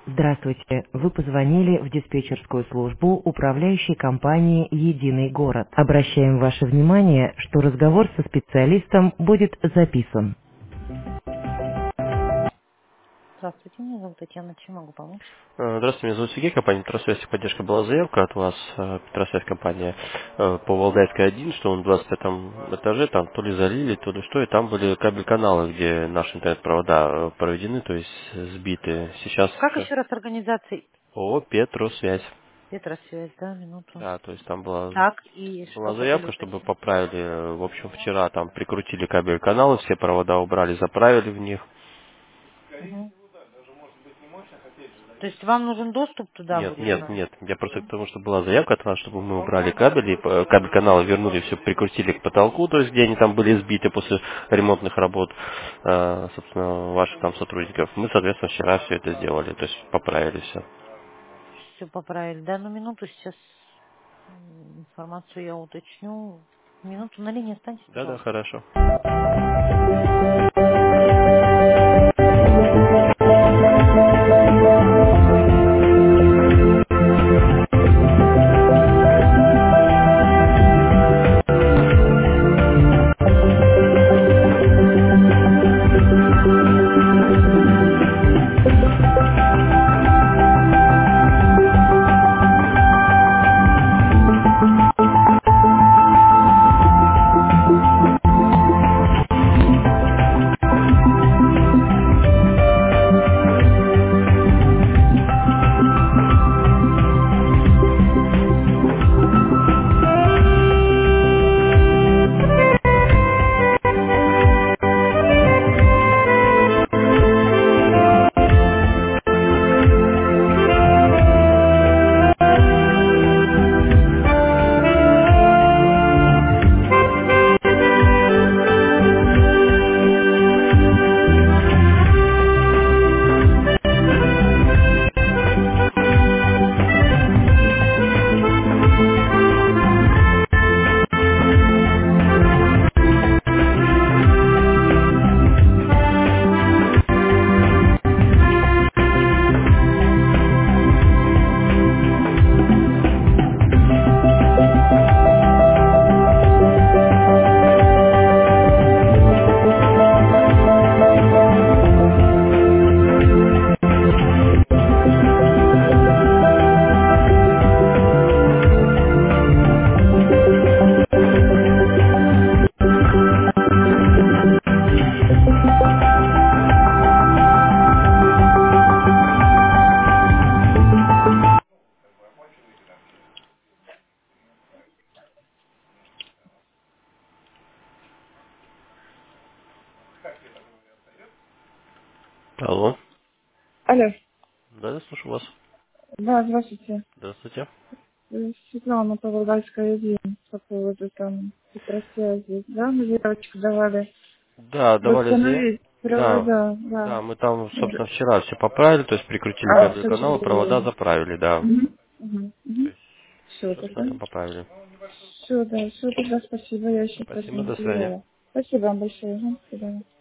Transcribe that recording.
Здравствуйте. Вы позвонили в диспетчерскую службу управляющей компании «Единый город». Обращаем ваше внимание, что разговор со специалистом будет записан. Здравствуйте, меня зовут Татьяна. Чем могу помочь? Здравствуйте, меня зовут Сергей, компания Петросвязь поддержка. Была заявка от вас, Петросвязь компания, по Валдайской 1, что он в 25 этаже, там то ли залили, то ли что, и там были кабель-каналы, где наши интернет-провода проведены, то есть сбиты. Сейчас Как еще раз организация ООО Петросвязь. Петросвязь, да, минуту. Да, то есть там была, Так, и что была хотели заявка, чтобы уточнить? поправили, в общем, вчера там прикрутили кабель-каналы, все провода убрали, заправили в них. Мгм. То есть вам нужен доступ туда Нет, будет нет, на... нет. Я просто к М? тому, что была заявка от вас, чтобы мы убрали кабели, кабель канала вернули, все прикрутили к потолку, то есть где они там были сбиты после ремонтных работ, собственно, ваших там сотрудников. Мы, соответственно, вчера все это сделали, то есть поправили все. Все поправили. Да, ну минуту сейчас информацию я уточню. Минуту на линии останьтесь, Да-да, пожалуйста. хорошо. Алло. Алло, Да, я слушаю вас. да, здравствуйте. Здравствуйте. Светлана Павловская, 1, по поводу там Петросвязи. Да, мы заявочку давали Да, давали заявку. восстановить Да, провода, да, да. мы там, Да. собственно, вчера все поправили, то есть прикрутили А, кабель все канала, провода через... заправили, да. То есть Все, все, тогда. собственно, там поправили. Все, да, все, тогда спасибо, я еще Спасибо, до свидания. профинансировала. Спасибо вам большое. До свидания.